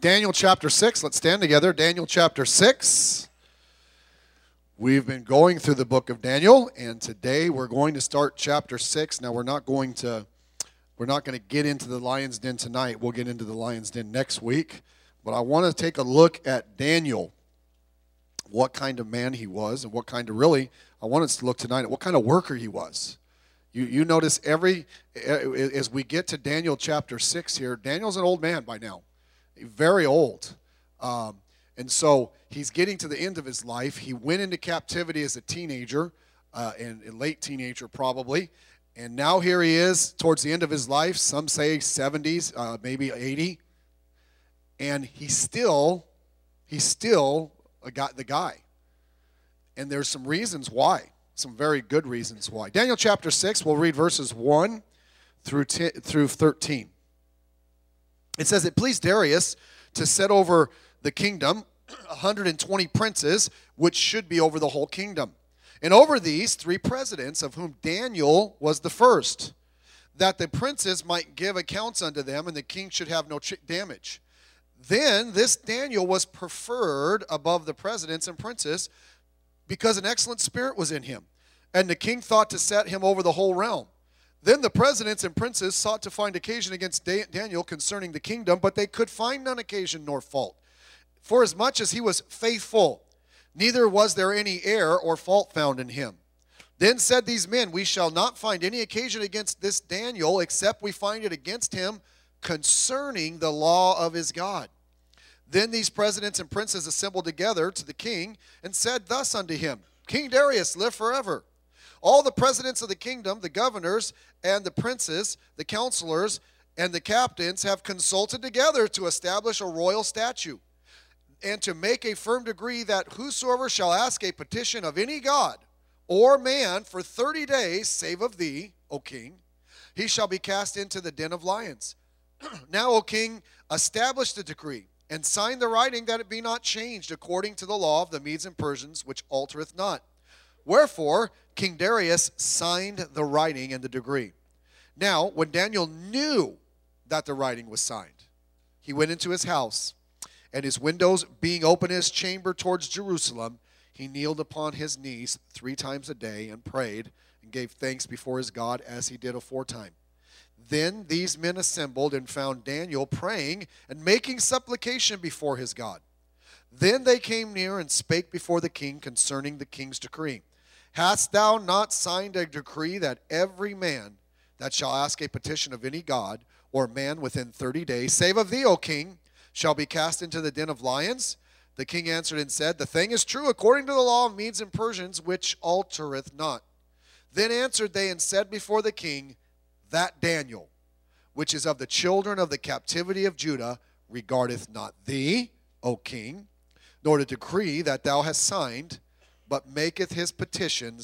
Daniel chapter 6. Let's stand together. Daniel chapter 6. We've been going through the book of Daniel, and today we're going to start chapter 6. Now, we're not going to get into the lion's den tonight. We'll get into the lion's den next week. But I want to take a look at Daniel, what kind of man he was, and what kind of I want us to look tonight at what kind of worker he was. You notice as we get to Daniel chapter 6 here, Daniel's an old man by now, very old. And so he's getting to the end of his life. He went into captivity as a teenager, and a late teenager probably. And now here he is towards the end of his life. Some say 70s, maybe 80. And he's still the guy. And there's some reasons why. Some very good reasons why. Daniel chapter 6, we'll read verses 1 through 13. It says, "It pleased Darius to set over the kingdom 120 princes, which should be over the whole kingdom. And over these 3 presidents, of whom Daniel was the first, that the princes might give accounts unto them, and the king should have no damage. Then this Daniel was preferred above the presidents and princes, because an excellent spirit was in him, and the king thought to set him over the whole realm. Then the presidents and princes sought to find occasion against Daniel concerning the kingdom, but they could find none occasion nor fault. For as much as he was faithful, neither was there any error or fault found in him. Then said these men, We shall not find any occasion against this Daniel, except we find it against him concerning the law of his God. Then these presidents and princes assembled together to the king, and said thus unto him, King Darius, live forever. All the presidents of the kingdom, the governors, and the princes, the counselors, and the captains have consulted together to establish a royal statute, and to make a firm decree that whosoever shall ask a petition of any god or man for 30 days, save of thee, O king, he shall be cast into the den of lions. Now, O king, establish the decree, and sign the writing, that it be not changed according to the law of the Medes and Persians, which altereth not. Wherefore King Darius signed the writing and the decree. Now, when Daniel knew that the writing was signed, he went into his house, and his windows being open in his chamber towards Jerusalem, he kneeled upon his knees 3 times a day, and prayed, and gave thanks before his God, as he did aforetime. Then these men assembled, and found Daniel praying and making supplication before his God. Then they came near and spake before the king concerning the king's decree. Hast thou not signed a decree that every man that shall ask a petition of any god or man within 30 days, save of thee, O king, shall be cast into the den of lions? The king answered and said, The thing is true according to the law of Medes and Persians, which altereth not. Then answered they and said before the king, That Daniel, which is of the children of the captivity of Judah, regardeth not thee, O king, nor the decree that thou hast signed, but maketh his petition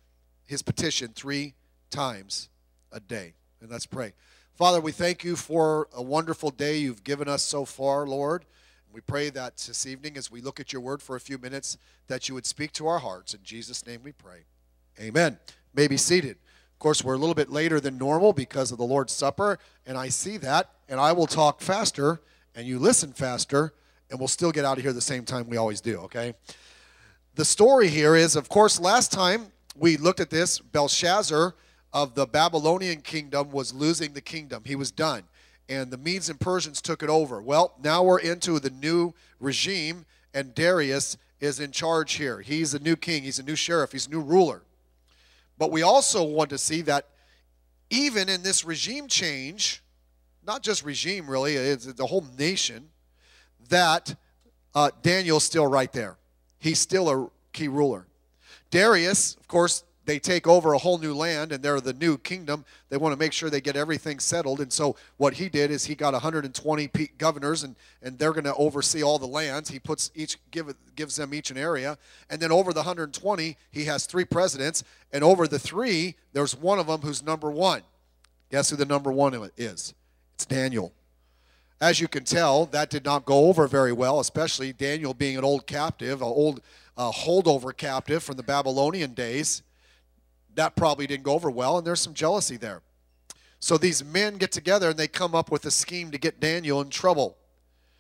3 times a day. And let's pray. Father, we thank you for a wonderful day you've given us so far, Lord. We pray that this evening, as we look at your word for a few minutes, that you would speak to our hearts. In Jesus' name we pray. Amen. You may be seated. Of course, we're a little bit later than normal because of the Lord's Supper, and I see that, and I will talk faster, and you listen faster, and we'll still get out of here the same time we always do, okay? The story here is, of course, last time we looked at this, Belshazzar of the Babylonian kingdom was losing the kingdom. He was done, and the Medes and Persians took it over. Well, now we're into the new regime, and Darius is in charge here. He's a new king. He's a new sheriff. He's a new ruler. But we also want to see that even in this regime change, not just regime really, it's the whole nation, that Daniel's still right there. He's still a key ruler. Darius, of course, they take over a whole new land, and they're the new kingdom. They want to make sure they get everything settled. And so what he did is he got 120 governors, and they're going to oversee all the lands. He gives them each an area. And then over the 120, he has 3 presidents. And over the 3, there's one of them who's number 1. Guess who the number 1 is? It's Daniel. As you can tell, that did not go over very well, especially Daniel being an old captive, an old holdover captive from the Babylonian days. That probably didn't go over well, and there's some jealousy there. So these men get together, and they come up with a scheme to get Daniel in trouble.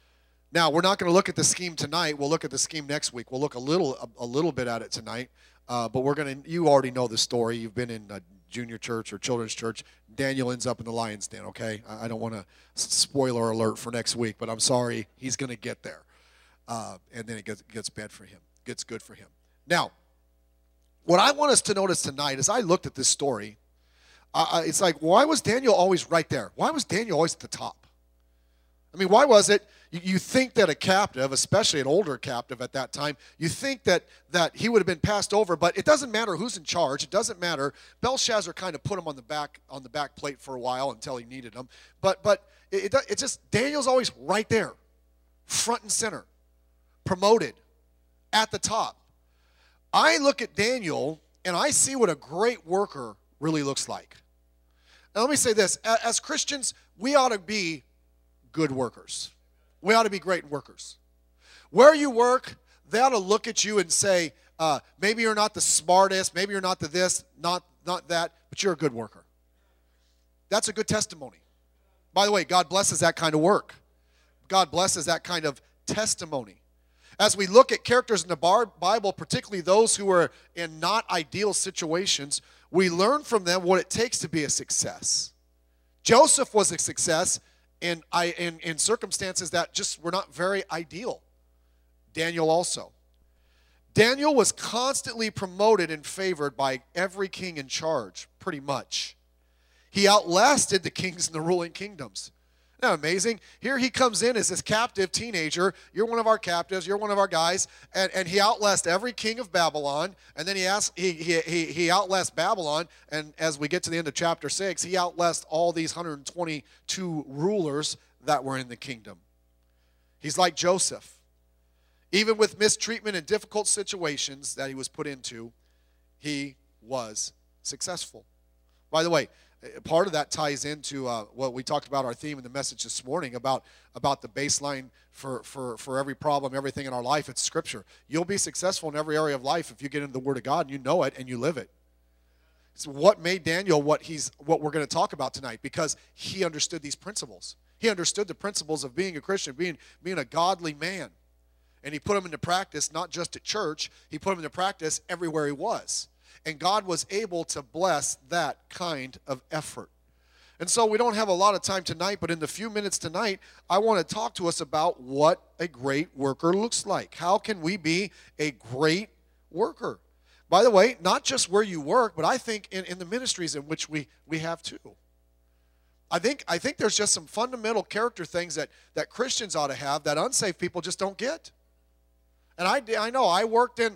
Now, we're not going to look at the scheme tonight. We'll look at the scheme next week. We'll look a little bit at it tonight. But you already know the story. You've been in a junior church or children's church. Daniel ends up in the lion's den, okay? I don't want to spoiler alert for next week, but I'm sorry. He's going to get there. And then it gets bad for him. Gets good for him. Now, what I want us to notice tonight as I looked at this story, it's like, why was Daniel always right there? Why was Daniel always at the top? I mean, why was it? You think that a captive, especially an older captive at that time, you think that he would have been passed over, but it doesn't matter who's in charge. It doesn't matter. Belshazzar kind of put him on the back plate for a while until he needed him. But it just, Daniel's always right there, front and center, promoted, at the top. I look at Daniel, and I see what a great worker really looks like. Now, let me say this. As Christians, we ought to be good workers. We ought to be great workers. Where you work, they ought to look at you and say, maybe you're not the smartest, maybe you're not the this, not that, but you're a good worker. That's a good testimony. By the way, God blesses that kind of work. God blesses that kind of testimony. As we look at characters in the Bible, particularly those who are in not ideal situations, we learn from them what it takes to be a success. Joseph was a success in circumstances that just were not very ideal. Daniel also. Daniel was constantly promoted and favored by every king in charge, pretty much. He outlasted the kings in the ruling kingdoms. Isn't that amazing? Here he comes in as this captive teenager. You're one of our captives. You're one of our guys. And he outlasts every king of Babylon. And then he outlasts Babylon. And as we get to the end of chapter 6, he outlasts all these 122 rulers that were in the kingdom. He's like Joseph. Even with mistreatment and difficult situations that he was put into, he was successful. By the way, part of that ties into what we talked about, our theme in the message this morning, about the baseline for every problem, everything in our life. It's Scripture. You'll be successful in every area of life if you get into the Word of God and you know it and you live it. So what made Daniel what we're going to talk about tonight? Because he understood these principles. He understood the principles of being a Christian, being a godly man. And he put them into practice, not just at church. He put them into practice everywhere he was. And God was able to bless that kind of effort. And so we don't have a lot of time tonight, but in the few minutes tonight, I want to talk to us about what a great worker looks like. How can we be a great worker? By the way, not just where you work, but I think in the ministries in which we have too. I think there's just some fundamental character things that Christians ought to have that unsaved people just don't get. And I know I worked in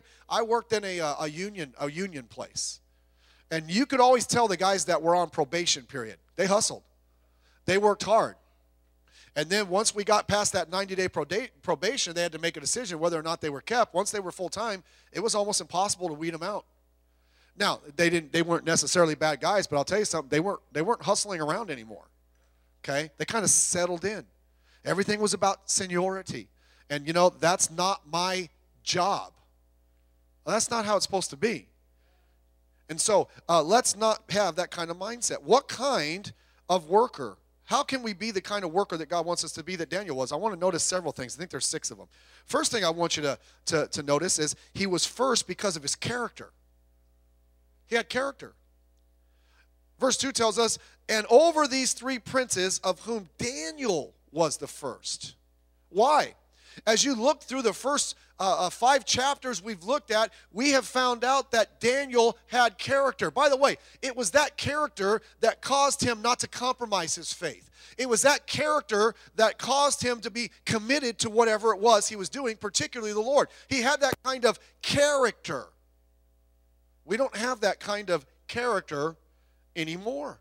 a union place, and you could always tell the guys that were on probation period. They hustled, they worked hard, and then once we got past that 90-day probation, they had to make a decision whether or not they were kept. Once they were full time, it was almost impossible to weed them out. Now they weren't necessarily bad guys, but I'll tell you something, they weren't hustling around anymore. Okay, they kind of settled in. Everything was about seniority. And, that's not my job. That's not how it's supposed to be. And so let's not have that kind of mindset. What kind of worker? How can we be the kind of worker that God wants us to be that Daniel was? I want to notice several things. I think there's 6 of them. First thing I want you to notice is he was first because of his character. He had character. Verse 2 tells us, and over these 3 princes of whom Daniel was the first. Why? As you look through the first 5 chapters we've looked at, we have found out that Daniel had character. By the way, it was that character that caused him not to compromise his faith. It was that character that caused him to be committed to whatever it was he was doing, particularly the Lord. He had that kind of character. We don't have that kind of character anymore.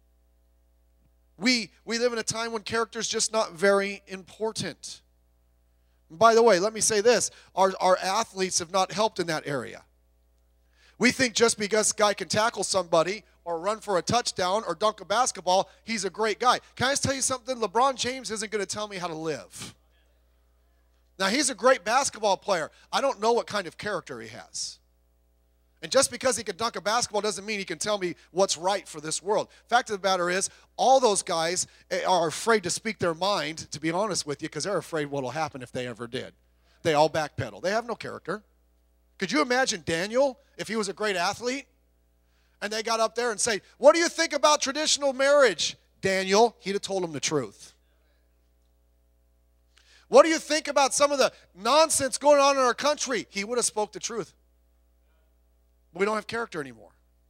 We live in a time when character is just not very important. By the way, let me say this. Our athletes have not helped in that area. We think just because a guy can tackle somebody or run for a touchdown or dunk a basketball, he's a great guy. Can I just tell you something? LeBron James isn't going to tell me how to live. Now, he's a great basketball player. I don't know what kind of character he has. And just because he can dunk a basketball doesn't mean he can tell me what's right for this world. Fact of the matter is, all those guys are afraid to speak their mind, to be honest with you, because they're afraid what will happen if they ever did. They all backpedal. They have no character. Could you imagine Daniel if he was a great athlete? And they got up there and say, what do you think about traditional marriage, Daniel? He'd have told them the truth. What do you think about some of the nonsense going on in our country? He would have spoke the truth. We don't have character anymore.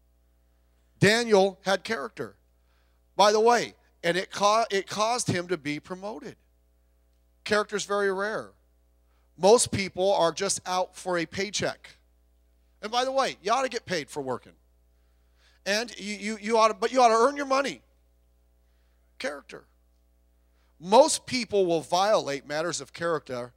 Daniel had character. By the way, and it caused him to be promoted. Character is very rare. Most people are just out for a paycheck. And by the way, you ought to get paid for working. And you ought to earn your money. Character. Most people will violate matters of character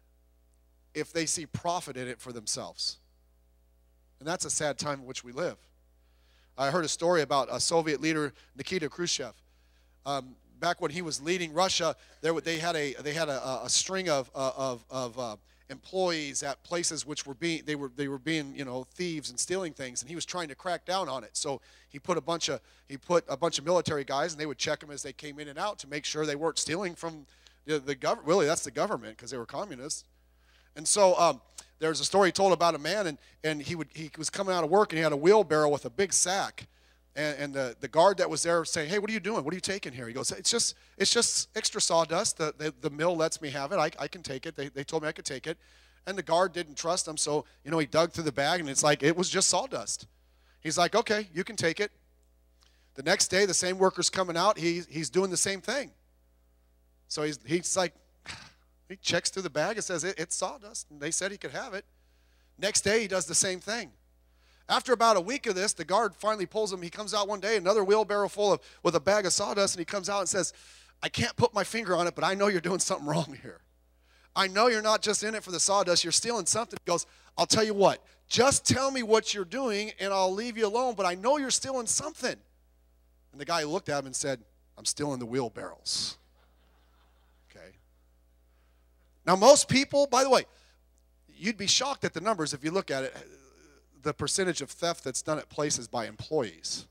if they see profit in it for themselves. And that's a sad time in which we live. I heard a story about a Soviet leader, Nikita Khrushchev. Back when he was leading Russia, they had a string of employees at places which were being thieves and stealing things, and he was trying to crack down on it. So he put a bunch of military guys, and they would check them as they came in and out to make sure they weren't stealing from the government. Really, that's the government, because they were communists. And so there's a story told about a man, and he was coming out of work, and he had a wheelbarrow with a big sack. And the guard that was there saying, hey, what are you doing? What are you taking here? He goes, it's just extra sawdust. The mill lets me have it. I can take it. They told me I could take it. And the guard didn't trust him, so he dug through the bag, and it's like it was just sawdust. He's like, okay, you can take it. The next day, the same worker's coming out. He's doing the same thing. So he's like, he checks through the bag and says, it's sawdust. And they said he could have it. Next day, he does the same thing. After about a week of this, the guard finally pulls him. He comes out one day, another wheelbarrow full with a bag of sawdust, and he comes out and says, I can't put my finger on it, but I know you're doing something wrong here. I know you're not just in it for the sawdust. You're stealing something. He goes, I'll tell you what. Just tell me what you're doing, and I'll leave you alone, but I know you're stealing something. And the guy looked at him and said, I'm stealing the wheelbarrows. Okay. Now, most people, by the way, you'd be shocked at the numbers if you look at it. The percentage of theft that's done at places by employees.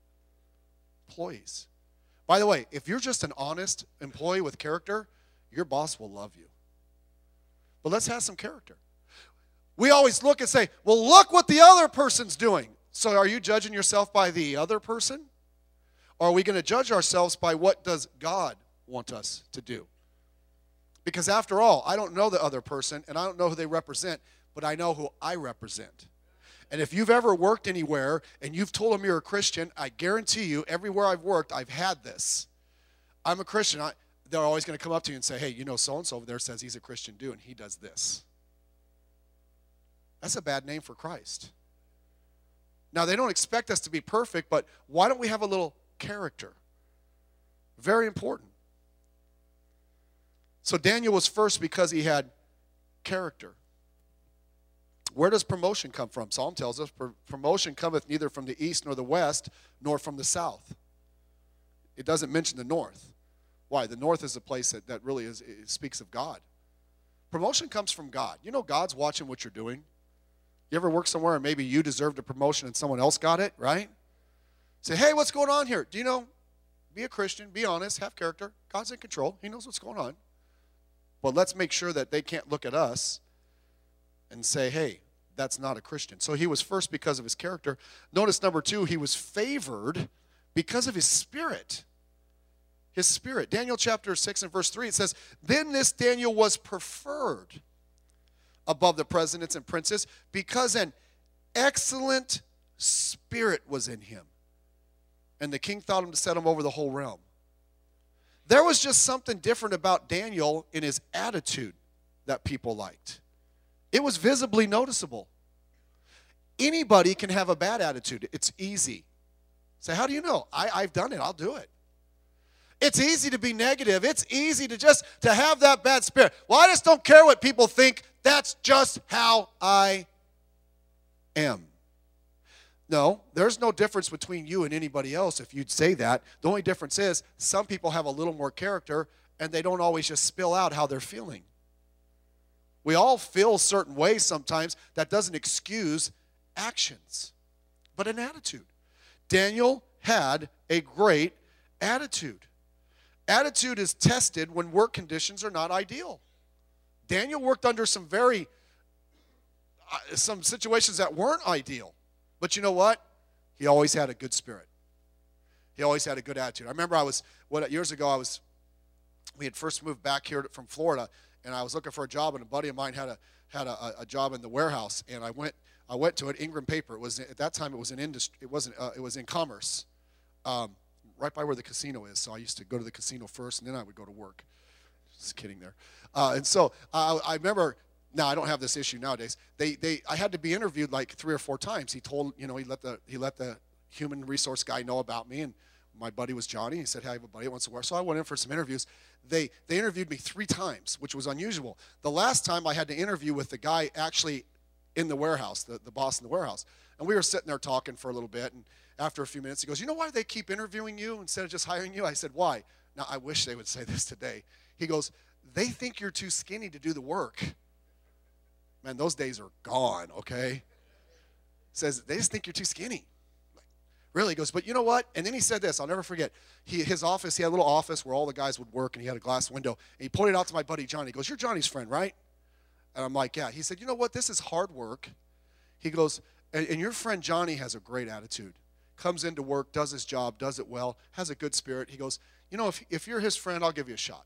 Employees. By the way, if you're just an honest employee with character, your boss will love you. But let's have some character. We always look and say, well, look what the other person's doing. So are you judging yourself by the other person? Or are we going to judge ourselves by what does God want us to do? Because after all, I don't know the other person, and I don't know who they represent, but I know who I represent. And if you've ever worked anywhere and you've told them you're a Christian, I guarantee you, everywhere I've worked, I've had this. I'm a Christian. They're always going to come up to you and say, hey, so-and-so over there says he's a Christian dude, and he does this. That's a bad name for Christ. Now, they don't expect us to be perfect, but why don't we have a little character? Very important. So Daniel was first because he had character. Where does promotion come from? Psalm tells us, promotion cometh neither from the east nor the west, nor from the south. It doesn't mention the north. Why? The north is a place that really it speaks of God. Promotion comes from God. God's watching what you're doing. You ever work somewhere and maybe you deserved a promotion and someone else got it, right? Say, hey, what's going on here? Be a Christian, be honest, have character. God's in control. He knows what's going on. But let's make sure that they can't look at us and say, hey, that's not a Christian. So he was first because of his character. Notice number 2, he was favored because of his spirit. His spirit. Daniel chapter 6 and verse 3, it says, then this Daniel was preferred above the presidents and princes because an excellent spirit was in him. And the king thought him to set him over the whole realm. There was just something different about Daniel in his attitude that people liked. It was visibly noticeable. Anybody can have a bad attitude. It's easy. Say, how do you know? I've done it. I'll do it. It's easy to be negative. It's easy to have that bad spirit. Well, I just don't care what people think. That's just how I am. No, there's no difference between you and anybody else if you'd say that. The only difference is some people have a little more character and they don't always just spill out how they're feeling. We all feel certain ways sometimes. That doesn't excuse actions, but an attitude. Daniel had a great attitude. Attitude is tested when work conditions are not ideal. Daniel worked under some situations that weren't ideal. But you know what? He always had a good spirit. He always had a good attitude. I remember years ago, we had first moved back here from Florida, and I was looking for a job, and a buddy of mine had a job in the warehouse, and I went to it. Ingram Paper. It was at that time. It was in industry. It was in commerce, right by where the casino is. So I used to go to the casino first, and then I would go to work. Just kidding there. And so I remember. Now I don't have this issue nowadays. I had to be interviewed like 3 or 4 times. He let the human resource guy know about me, and my buddy was Johnny. He said, "Hey, I have a buddy that wants to work." So I went in for some interviews. They interviewed me 3 times, which was unusual. The last time I had to interview with the guy actually in the warehouse, the boss in the warehouse. And we were sitting there talking for a little bit, and after a few minutes, he goes, "You know why they keep interviewing you instead of just hiring you?" I said, "Why?" Now, I wish they would say this today. He goes, "They think you're too skinny to do the work." Man, those days are gone, okay? Says, they just think you're too skinny. Really? He goes, "But you know what?" And then he said this, I'll never forget. His office, he had a little office where all the guys would work, and he had a glass window. And he pointed out to my buddy Johnny. He goes, "You're Johnny's friend, right?" And I'm like, "Yeah." He said, "You know what? This is hard work." He goes, and your friend Johnny has a great attitude. Comes into work, does his job, does it well, has a good spirit. He goes, "You know, if you're his friend, I'll give you a shot."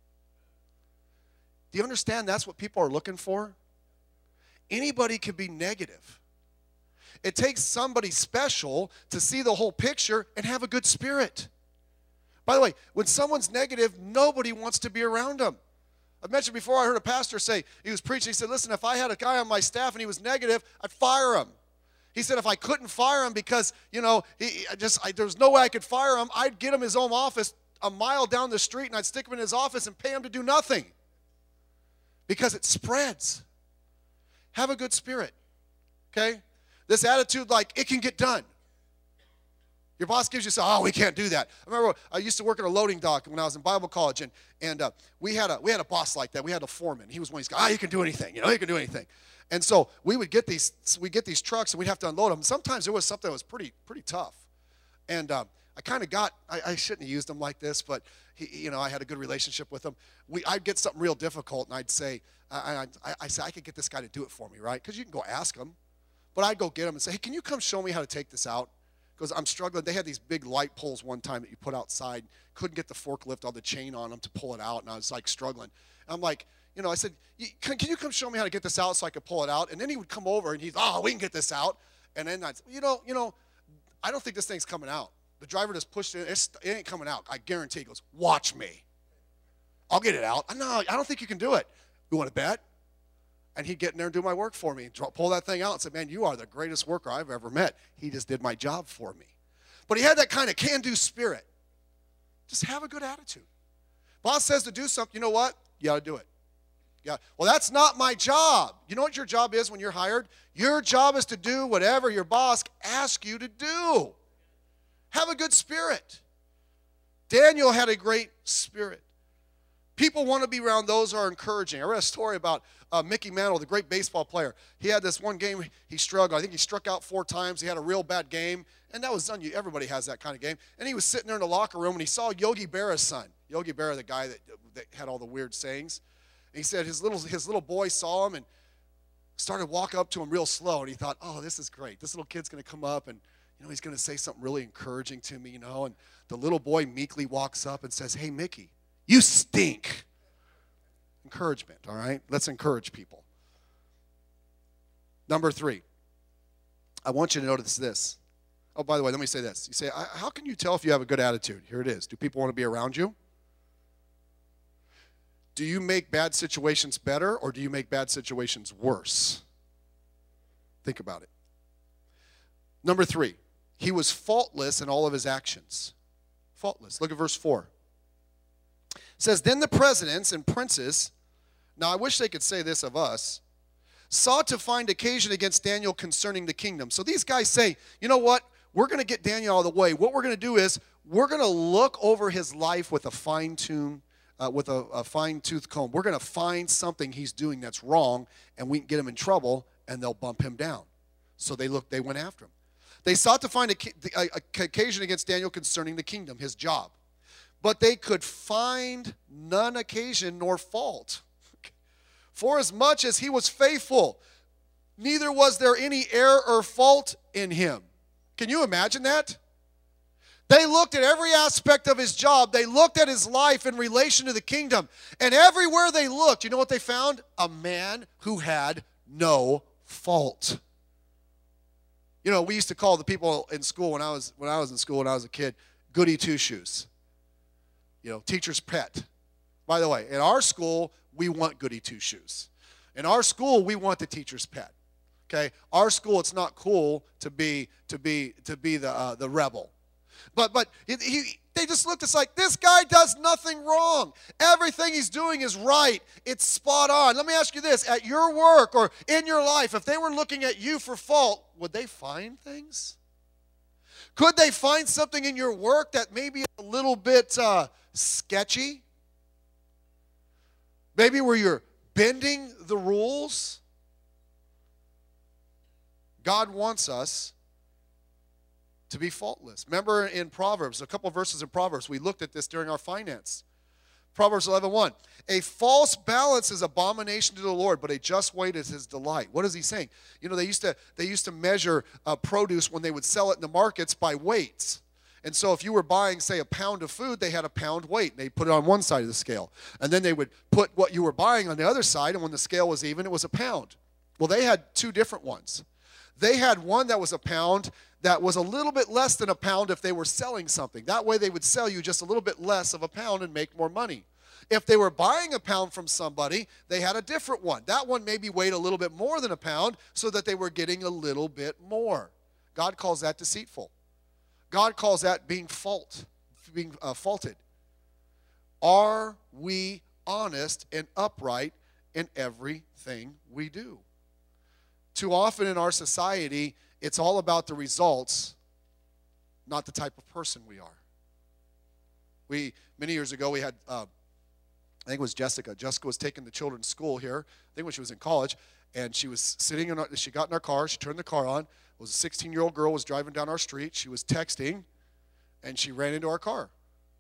Do you understand that's what people are looking for? Anybody can be negative. It takes somebody special to see the whole picture and have a good spirit. By the way, when someone's negative, nobody wants to be around them. I've mentioned before, I heard a pastor say, he was preaching, he said, "Listen, if I had a guy on my staff and he was negative, I'd fire him." He said, if I couldn't fire him because, there's no way I could fire him, I'd get him his own office a mile down the street, and I'd stick him in his office and pay him to do nothing. Because it spreads. Have a good spirit, okay? This attitude like, it can get done. Your boss gives you, we can't do that. I remember I used to work at a loading dock when I was in Bible college, and we had a boss like that. We had a foreman. He was one of these guys, "You can do anything, you can do anything." And so we'd get these trucks, and we'd have to unload them. Sometimes it was something that was pretty tough. And I kind of I shouldn't have used him like this, but I had a good relationship with him. I'd get something real difficult, and I'd say, I said, "I could get this guy to do it for me, right?" Because you can go ask him. But I'd go get him and say, "Hey, can you come show me how to take this out?" Because I'm struggling. They had these big light poles one time that you put outside. Couldn't get the forklift on the chain on them to pull it out, and I was like struggling. And I'm like, I said, can you come show me how to get this out so I could pull it out? And then he would come over, and he's, "We can get this out." And then I'd say, I don't think this thing's coming out. The driver just pushed it. It ain't coming out. I guarantee. He goes, "Watch me. I'll get it out." "No, I don't think you can do it." "You want to bet?" And he'd get in there and do my work for me. Pull that thing out and say, "Man, you are the greatest worker I've ever met." He just did my job for me. But he had that kind of can-do spirit. Just have a good attitude. Boss says to do something, you know what? You got to do it. Yeah. "Well, that's not my job." You know what your job is when you're hired? Your job is to do whatever your boss asks you to do. Have a good spirit. Daniel had a great spirit. People want to be around those who are encouraging. I read a story about Mickey Mantle, the great baseball player. He had this one game he struggled. I think he struck out 4 times. He had a real bad game, and that was everybody has that kind of game. And he was sitting there in the locker room, and he saw Yogi Berra's son. Yogi Berra, the guy that had all the weird sayings. And he said his little boy saw him and started walking up to him real slow, and he thought, "Oh, this is great. This little kid's going to come up and he's going to say something really encouraging to me, And the little boy meekly walks up and says, "Hey, Mickey, you stink." Encouragement, all right? Let's encourage people. Number 3, I want you to notice this. Oh, by the way, let me say this. You say, how can you tell if you have a good attitude? Here it is. Do people want to be around you? Do you make bad situations better, or do you make bad situations worse? Think about it. Number 3, he was faultless in all of his actions. Faultless. Look at verse 4. It says, "Then the presidents and princes," now I wish they could say this of us, "sought to find occasion against Daniel concerning the kingdom." So these guys say, "You know what? We're going to get Daniel out of the way. What we're going to do is we're going to look over his life with a fine-tooth comb. We're going to find something he's doing that's wrong, and we can get him in trouble, and they'll bump him down." So they went after him. They sought to find a occasion against Daniel concerning the kingdom, his job. But they could find none occasion nor fault. For as much as he was faithful, neither was there any error or fault in him. Can you imagine that? They looked at every aspect of his job. They looked at his life in relation to the kingdom. And everywhere they looked, you know what they found? A man who had no fault. You know, we used to call the people in school when I was in school when I was a kid, goody two-shoes. You know, teacher's pet. By the way, in our school, we want goody two-shoes. In our school, we want the teacher's pet. Okay? Our school, it's not cool to be the rebel. But they just looked, it's like, this guy does nothing wrong. Everything he's doing is right. It's spot on. Let me ask you this. At your work or in your life, if they were looking at you for fault, would they find things? Could they find something in your work that maybe is a little bit sketchy? Maybe where you're bending the rules? God wants us to be faultless. Remember in Proverbs, a couple of verses in Proverbs, we looked at this during our finance. Proverbs 11:1. A false balance is abomination to the Lord, but a just weight is his delight. What is he saying? You know, they used to measure produce when they would sell it in the markets by weights. And so if you were buying, say, a pound of food, they had a pound weight. They put it on one side of the scale. And then they would put what you were buying on the other side, and when the scale was even, it was a pound. Well, they had two different ones. They had one that was a pound that was a little bit less than a pound if they were selling something. That way they would sell you just a little bit less of a pound and make more money. If they were buying a pound from somebody, they had a different one. That one maybe weighed a little bit more than a pound so that they were getting a little bit more. God calls that deceitful. God calls that being faulted. Are we honest and upright in everything we do? Too often in our society, it's all about the results, not the type of person we are. Many years ago, we had, I think it was Jessica. Jessica was taking the children to school here, I think when she was in college, and she was sitting she got in our car, she turned the car on. It was a 16-year-old girl was driving down our street. She was texting, and she ran into our car.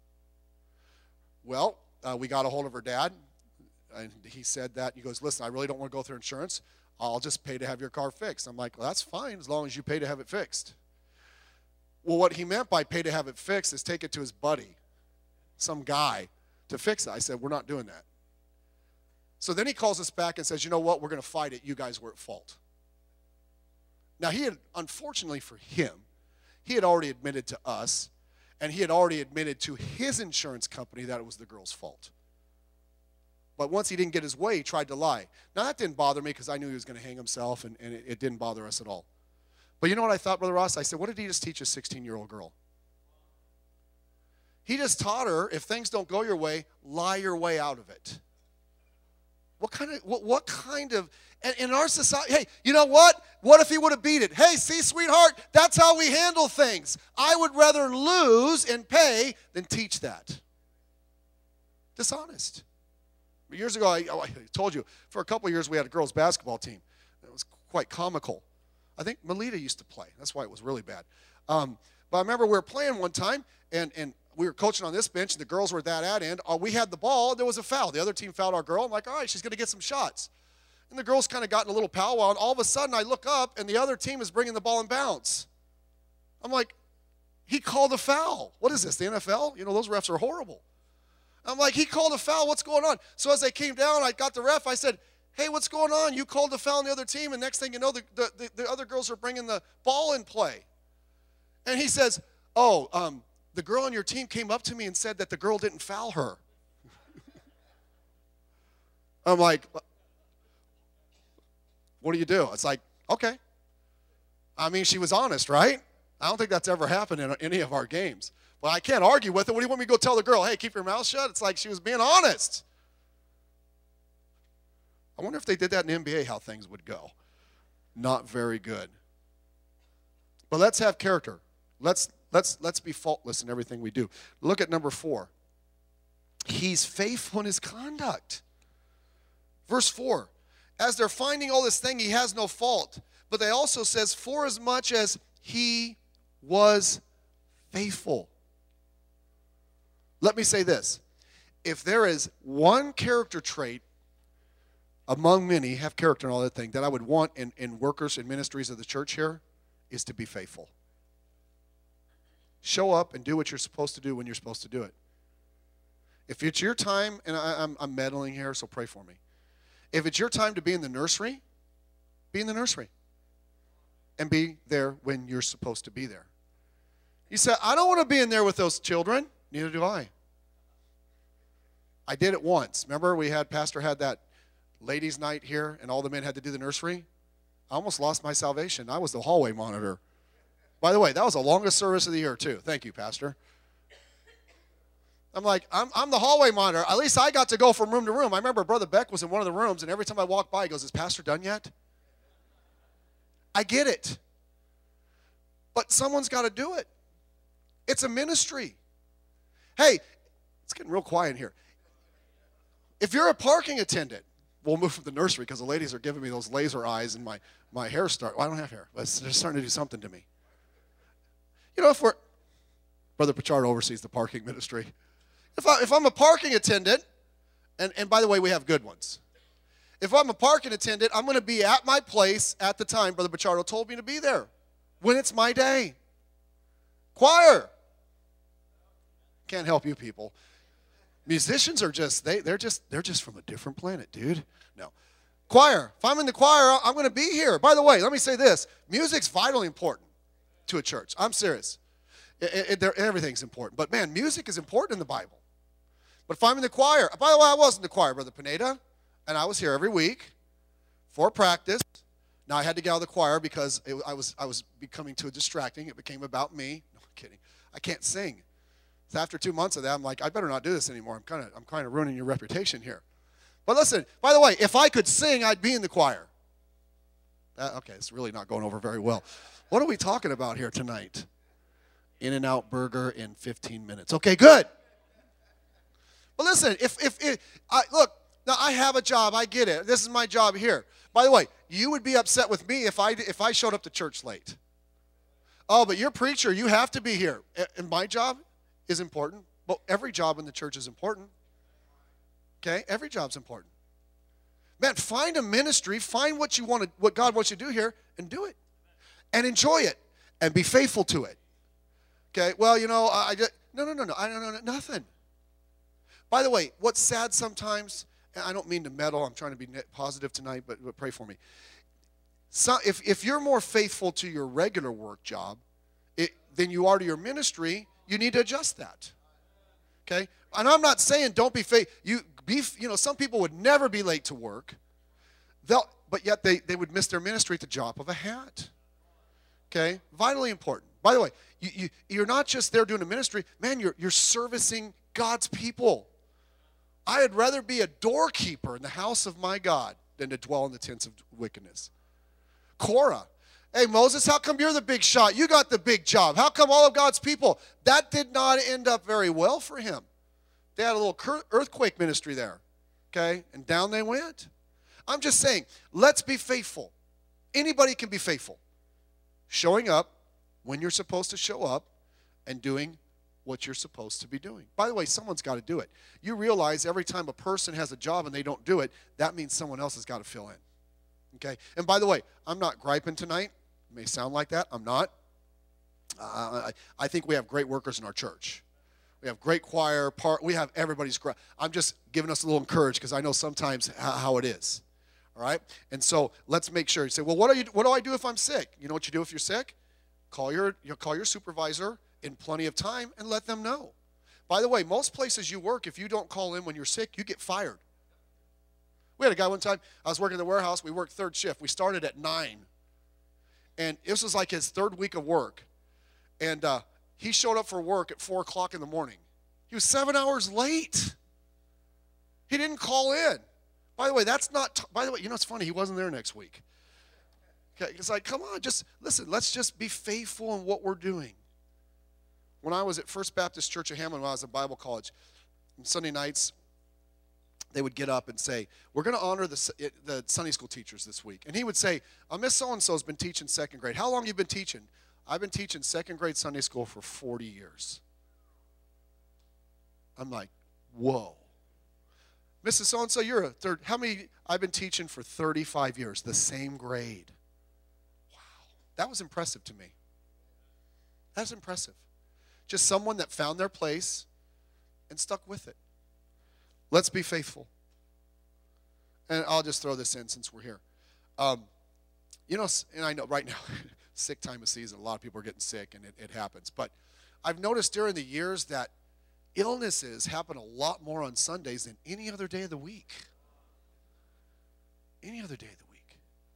Well, we got a hold of her dad, and he said that, he goes, listen, I really don't want to go through insurance. I'll just pay to have your car fixed. I'm like, well, that's fine as long as you pay to have it fixed. Well, what he meant by pay to have it fixed is take it to his buddy, some guy, to fix it. I said, we're not doing that. So then he calls us back and says, you know what, we're going to fight it. You guys were at fault. Now, unfortunately for him, he had already admitted to us, and he had already admitted to his insurance company that it was the girl's fault. But once he didn't get his way, he tried to lie. Now, that didn't bother me because I knew he was going to hang himself, and it didn't bother us at all. But you know what I thought, Brother Ross? I said, what did he just teach a 16-year-old girl? He just taught her, if things don't go your way, lie your way out of it. What kind of, and in our society, hey, you know what? What if he would have beat it? Hey, see, sweetheart, that's how we handle things. I would rather lose and pay than teach that. Dishonest. Years ago, I told you, for a couple of years we had a girls' basketball team. It was quite comical. I think Melita used to play. That's why it was really bad. But I remember we were playing one time, and we were coaching on this bench, and the girls were at that end. We had the ball, and there was a foul. The other team fouled our girl. I'm like, all right, she's going to get some shots. And the girls kind of got in a little powwow, and all of a sudden I look up, and the other team is bringing the ball in bounds. I'm like, he called a foul. What is this, the NFL? You know, those refs are horrible. I'm like, he called a foul. What's going on? So as they came down, I got the ref. I said, hey, what's going on? You called a foul on the other team, and next thing you know, the other girls are bringing the ball in play. And he says, the girl on your team came up to me and said that the girl didn't foul her. I'm like, what do you do? It's like, okay. I mean, she was honest, right? I don't think that's ever happened in any of our games. Well, I can't argue with it. What do you want me to go tell the girl? Hey, keep your mouth shut? It's like she was being honest. I wonder if they did that in the NBA, how things would go. Not very good. But let's have character. Let's be faultless in everything we do. Look at number 4. He's faithful in his conduct. Verse 4. as they're finding all this thing, he has no fault. But they also says, for as much as he was faithful. Let me say this. If there is one character trait among many, have character and all that thing, that I would want in workers and ministries of the church here, is to be faithful. Show up and do what you're supposed to do when you're supposed to do it. If it's your time, and I'm meddling here, so pray for me. If it's your time to be in the nursery, be in the nursery. And be there when you're supposed to be there. You say, I don't want to be in there with those children. Neither do I. I did it once. Remember, Pastor had that ladies' night here, and all the men had to do the nursery? I almost lost my salvation. I was the hallway monitor. By the way, that was the longest service of the year, too. Thank you, Pastor. I'm like, I'm the hallway monitor. At least I got to go from room to room. I remember Brother Beck was in one of the rooms, and every time I walked by, he goes, is Pastor done yet? I get it. But someone's got to do it. It's a ministry. Hey, it's getting real quiet in here. If you're a parking attendant, we'll move from the nursery because the ladies are giving me those laser eyes and my hair well, I don't have hair, but they're starting to do something to me. You know, Brother Pichardo oversees the parking ministry. If I'm a parking attendant, and by the way, we have good ones. If I'm a parking attendant, I'm going to be at my place at the time Brother Pichardo told me to be there when it's my day. Choir. Can't help you people. Musicians are just, they're just from a different planet, dude. No. Choir. If I'm in the choir, I'm going to be here. By the way, let me say this. Music's vitally important to a church. I'm serious. Everything's important. But, man, music is important in the Bible. But if I'm in the choir, by the way, I was in the choir, Brother Pineda, and I was here every week for practice. Now, I had to get out of the choir because I was becoming too distracting. It became about me. No, I'm kidding. I can't sing. So after 2 months of that, I'm like, I better not do this anymore. I'm kind of ruining your reputation here. But listen, by the way, if I could sing, I'd be in the choir. Okay, it's really not going over very well. What are we talking about here tonight? In-N-Out Burger in 15 minutes. Okay, good. But listen, look, now I have a job. I get it. This is my job here. By the way, you would be upset with me if I showed up to church late. Oh, but you're preacher. You have to be here. And my job is important. Well, every job in the church is important. Okay? Every job's important. Man, find a ministry, find what God wants you to do here, and do it. And enjoy it. And be faithful to it. Okay? Well, you know, no. I don't know nothing. By the way, what's sad sometimes, and I don't mean to meddle, I'm trying to be positive tonight, but pray for me. So if you're more faithful to your regular work job than you are to your ministry, you need to adjust that. Okay? And I'm not saying don't be faithful. Some people would never be late to work. But yet they would miss their ministry at the drop of a hat. Okay? Vitally important. By the way, you're not just there doing a ministry. Man, you're servicing God's people. I would rather be a doorkeeper in the house of my God than to dwell in the tents of wickedness. Korah. Hey, Moses, how come you're the big shot? You got the big job. How come all of God's people? That did not end up very well for him. They had a little earthquake ministry there. Okay? And down they went. I'm just saying, let's be faithful. Anybody can be faithful. Showing up when you're supposed to show up and doing what you're supposed to be doing. By the way, someone's got to do it. You realize every time a person has a job and they don't do it, that means someone else has got to fill in. Okay? And by the way, I'm not griping tonight. It may sound like that. I'm not. I think we have great workers in our church. We have great choir. We have everybody's. I'm just giving us a little encouragement because I know sometimes how it is. All right? And so let's make sure. You say, well, what do I do if I'm sick? You know what you do if you're sick? Call your supervisor in plenty of time and let them know. By the way, most places you work, if you don't call in when you're sick, you get fired. We had a guy one time, I was working in the warehouse, we worked third shift. We started at 9. And this was like his third week of work. And he showed up for work at 4 o'clock in the morning. He was 7 hours late. He didn't call in. By the way, you know it's funny, he wasn't there next week. Okay, it's like, come on, just listen, let's just be faithful in what we're doing. When I was at First Baptist Church of Hammond when I was at Bible college, on Sunday nights, they would get up and say, we're going to honor the Sunday school teachers this week. And he would say, Miss So-and-so has been teaching second grade. How long have you been teaching? I've been teaching second grade Sunday school for 40 years. I'm like, whoa. Mrs. So-and-so, you're a third. How many? I've been teaching for 35 years, the same grade. Wow. That was impressive to me. That's impressive. Just someone that found their place and stuck with it. Let's be faithful. And I'll just throw this in since we're here. You know, and I know right now, sick time of season, a lot of people are getting sick, and it happens. But I've noticed during the years that illnesses happen a lot more on Sundays than any other day of the week. Any other day of the week.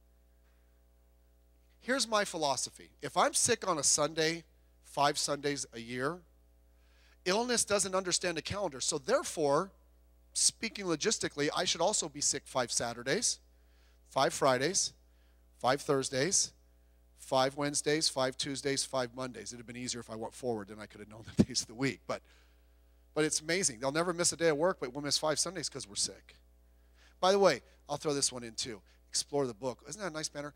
Here's my philosophy. If I'm sick on a Sunday, 5 Sundays a year, illness doesn't understand a calendar. So therefore, speaking logistically, I should also be sick 5 Saturdays, 5 Fridays, 5 Thursdays, 5 Wednesdays, 5 Tuesdays, 5 Mondays. It would have been easier if I went forward, then I could have known the days of the week. But it's amazing. They'll never miss a day of work, but we'll miss 5 Sundays because we're sick. By the way, I'll throw this one in too. Explore the book. Isn't that a nice banner?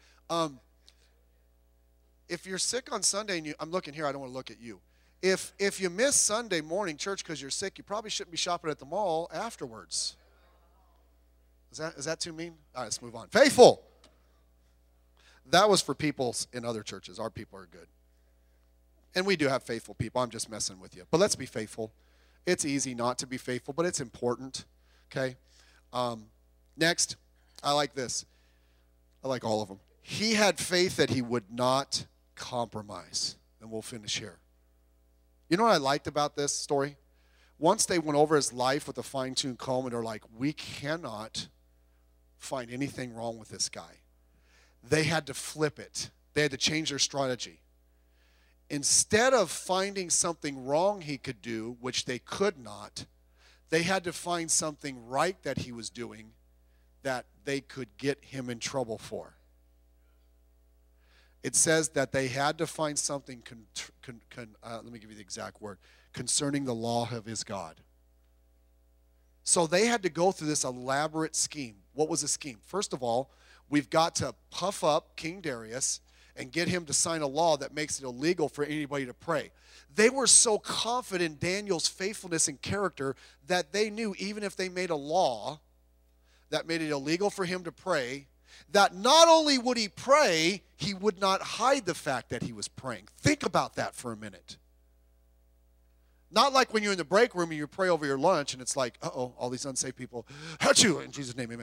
If you're sick on Sunday, and I'm looking here, I don't want to look at you. If you miss Sunday morning church because you're sick, you probably shouldn't be shopping at the mall afterwards. Is that too mean? All right, let's move on. Faithful. That was for people in other churches. Our people are good. And we do have faithful people. I'm just messing with you. But let's be faithful. It's easy not to be faithful, but it's important. Okay? Next, I like this. I like all of them. He had faith that he would not compromise. And we'll finish here. You know what I liked about this story? Once they went over his life with a fine-tuned comb, and they're like, we cannot find anything wrong with this guy. They had to flip it. They had to change their strategy. Instead of finding something wrong he could do, which they could not, they had to find something right that he was doing that they could get him in trouble for. It says that they had to find something, let me give you the exact word, concerning the law of his God. So they had to go through this elaborate scheme. What was the scheme? First of all, we've got to puff up King Darius and get him to sign a law that makes it illegal for anybody to pray. They were so confident in Daniel's faithfulness and character that they knew even if they made a law that made it illegal for him to pray, that not only would he pray, he would not hide the fact that he was praying. Think about that for a minute. Not like when you're in the break room and you pray over your lunch and it's like, uh-oh, all these unsaved people, achoo, in Jesus' name, amen.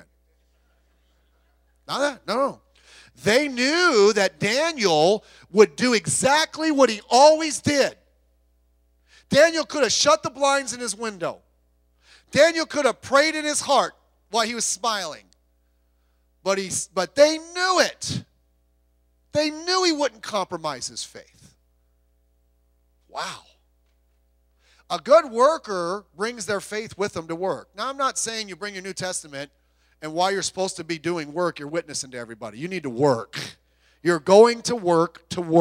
Not that, no. They knew that Daniel would do exactly what he always did. Daniel could have shut the blinds in his window. Daniel could have prayed in his heart while he was smiling. But they knew it. They knew he wouldn't compromise his faith. Wow. A good worker brings their faith with them to work. Now, I'm not saying you bring your New Testament and while you're supposed to be doing work, you're witnessing to everybody. You need to work. You're going to work,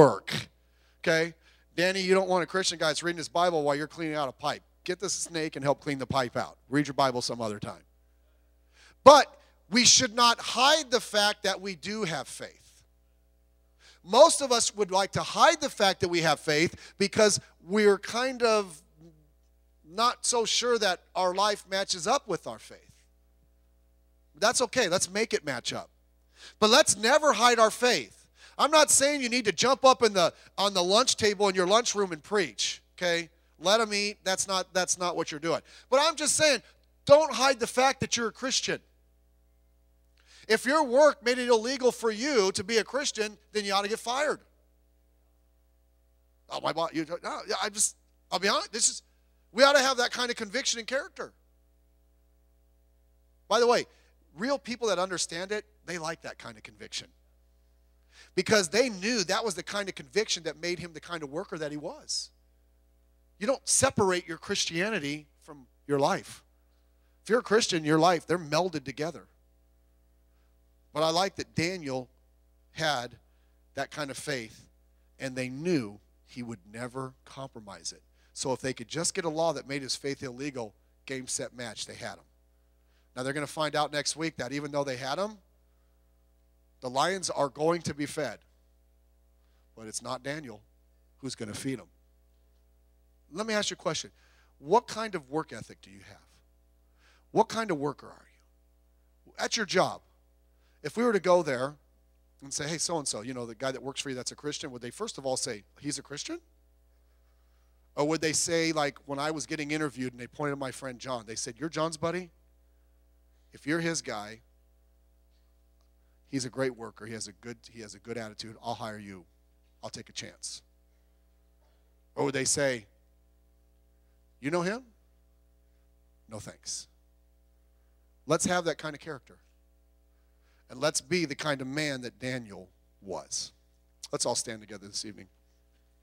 okay? Danny, you don't want a Christian guy that's reading his Bible while you're cleaning out a pipe. Get the snake and help clean the pipe out. Read your Bible some other time. But we should not hide the fact that we do have faith. Most of us would like to hide the fact that we have faith because we're kind of not so sure that our life matches up with our faith. That's okay. Let's make it match up. But let's never hide our faith. I'm not saying you need to jump up on the lunch table in your lunchroom and preach, okay? Let them eat. That's not what you're doing. But I'm just saying, don't hide the fact that you're a Christian. If your work made it illegal for you to be a Christian, then you ought to get fired. Oh, my boss, no, I'll be honest, we ought to have that kind of conviction and character. By the way, real people that understand it, they like that kind of conviction. Because they knew that was the kind of conviction that made him the kind of worker that he was. You don't separate your Christianity from your life. If you're a Christian, your life, they're melded together. But I like that Daniel had that kind of faith, and they knew he would never compromise it. So if they could just get a law that made his faith illegal, game, set, match, they had him. Now they're going to find out next week that even though they had him, the lions are going to be fed. But it's not Daniel who's going to feed them. Let me ask you a question. What kind of work ethic do you have? What kind of worker are you? At your job, if we were to go there and say, hey, so-and-so, you know, the guy that works for you that's a Christian, would they first of all say, he's a Christian? Or would they say, like when I was getting interviewed and they pointed to my friend John, they said, you're John's buddy? If you're his guy, he's a great worker. He has a good attitude. I'll hire you. I'll take a chance. Or would they say, you know him? No thanks. Let's have that kind of character. And let's be the kind of man that Daniel was. Let's all stand together this evening.